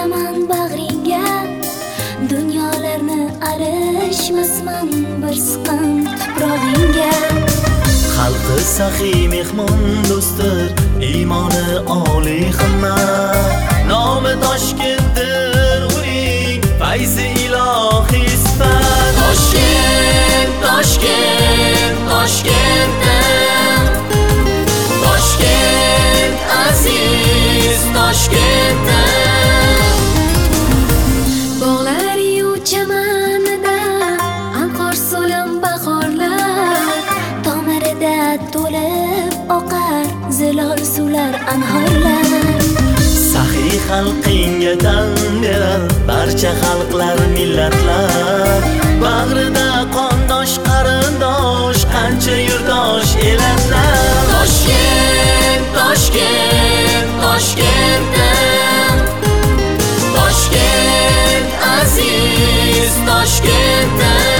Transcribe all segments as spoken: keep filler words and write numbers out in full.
olaman bag'ringga, dunyolarni alishmasman bir siqim tuprog'ingga. Xalqi saxiy mehmon do'stdir, iymoni oliy himmat. Nomi Toshkentdir uning, fayzi ilohiy sifat. Toshkent, Toshkent, Toshkentdan, Toshkent aziz Toshkentdan. Bog'lar-yu chamanida anqor so'lim bahorlar, tomirida to'lib oqar zilol suvlar anhorlar. Saxiy xalqingga tan berar barcha xalqlar, millatlar. Bag'rida qondosh qarindosh qancha yurtdosh elatlar. Toshkent, Toshkent, Toshkentdan, Toshkent aziz Toshkentdan.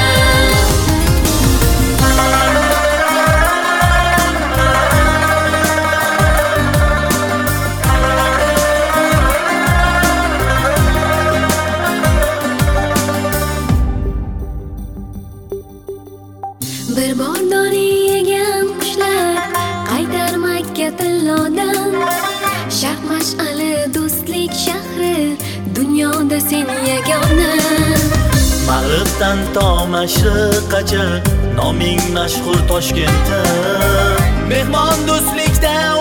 Bir bor doni yegan qushlar qaytar Makka tillodan. Sharq mash'ali do'stlik shahri, dunyoda sen yagona. Mag'ribdan to mashriqqacha noming mashhur Toshkentda. Mehmon do'stlikda